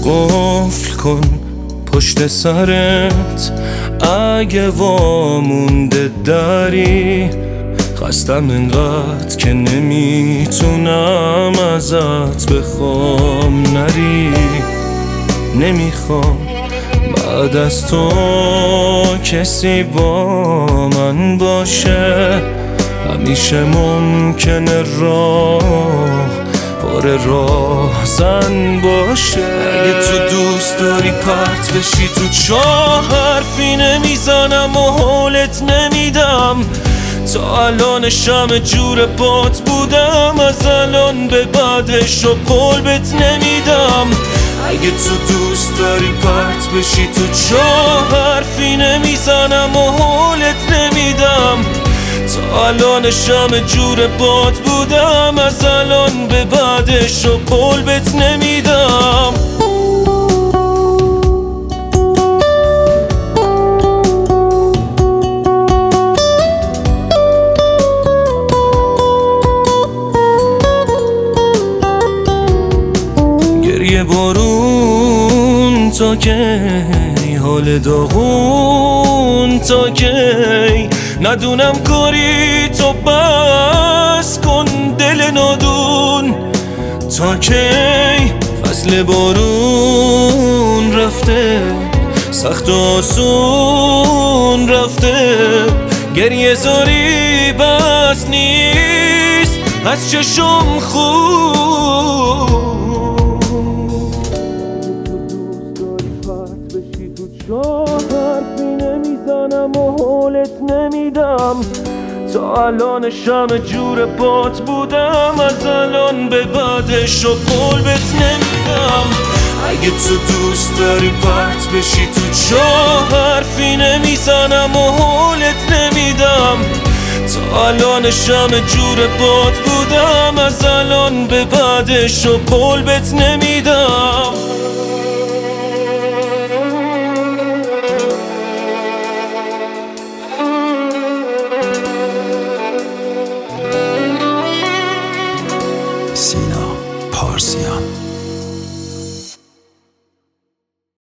قفل کن پشت سرت اگه وامونده داری، خستم انقدر که نمیتونم ازت بخوام نری. نمیخوام بعد از تو کسی با من باشه، همیشه ممکنه راه پر راهزن باشه. اگه تو دوست داری پرت بشی تو چاه، حرفی نمیزنم و حالت نمیدم. تا الان شمع جور پات بودم، از الان به بعدش و قول بهت نمیدم. اگه تو دوست داری پرت بشی تو چاه، حرفی نمیزنم و حالت نمیدم. تا الان شمع جور پات بودم، از الان به بعدش و قول بهت نمیدم. گریه بارون تا کی، حال داغون تا کی، ندونم کاری تو بس کن دل نادون تا کی. فصل بارون رفته، سخت و آسون رفته، گریه زاری بس نیست از چشم خوب. حرفی نمیزنم و حالت نمیدم. تا الان شمع جور پات بودم، از الان به بعدش و قول بهت نمیدم. اگه تو دوست داری پرت بشی تو چاه، حرفی نمیزنم و حالت نمیدم. تا الان شمع جور پات بودم، از الان به بعدش و قول بهت نمیدم.